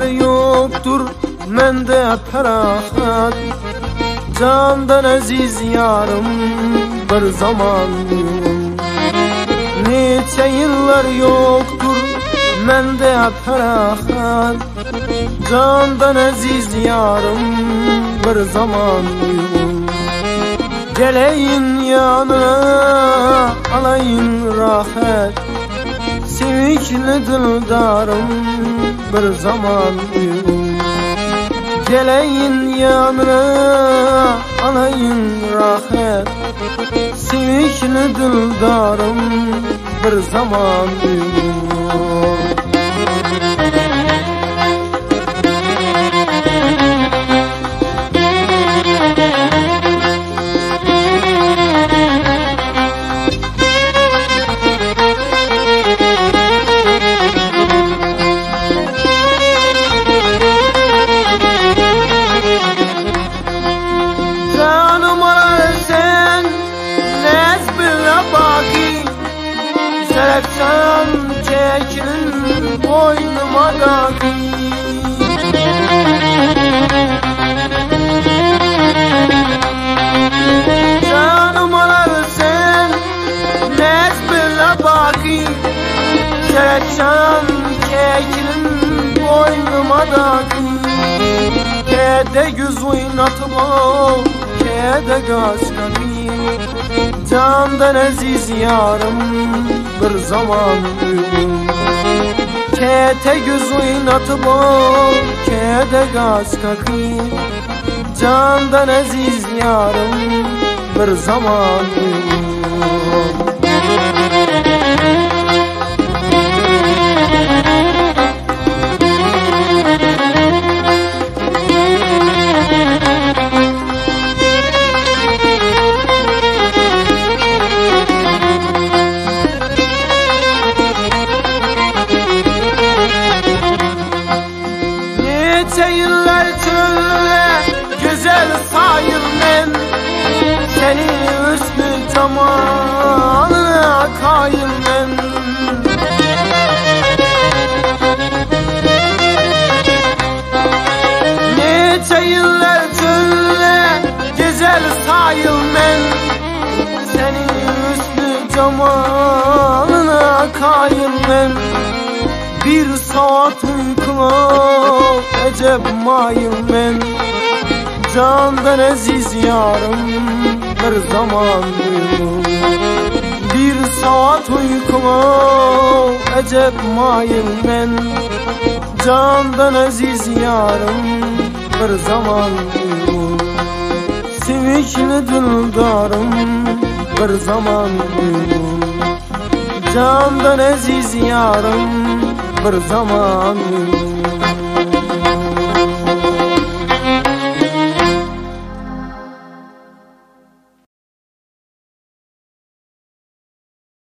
yoktur mende ferahat, candan aziz yarım bir zaman. Neçe yıllar yoktur mende ferahat, candan aziz yarım bir zaman. Geleyin yanına alayın rahat, sevinçli dildarım bir zaman. Geleyin yanına alayın rahat, sevinçli dildarım bir zaman. Serapcan çekilin boynuma daki, canım alarsan nezbile baki. Serapcan çekilin boynuma daki, kede göz oynatıp ol, kede gaz kaki. Candan aziz yarım bir zaman. Kete göz oynatıp ol, kede gaz kaki. Candan aziz yarım bir zaman. Yıllar çölle güzel sayır men, senin üstü cemalına kayır men. Nece yıllar çölle güzel sayır men, senin üstü cemalına kayır men. Bir saat uykula acep mayım men, candan aziz yarım bir zaman. Bir saat uykula acep mayım men, candan aziz yarım bir zaman. Sevinçli dildarım bir zaman, candan aziz yarım bir zaman.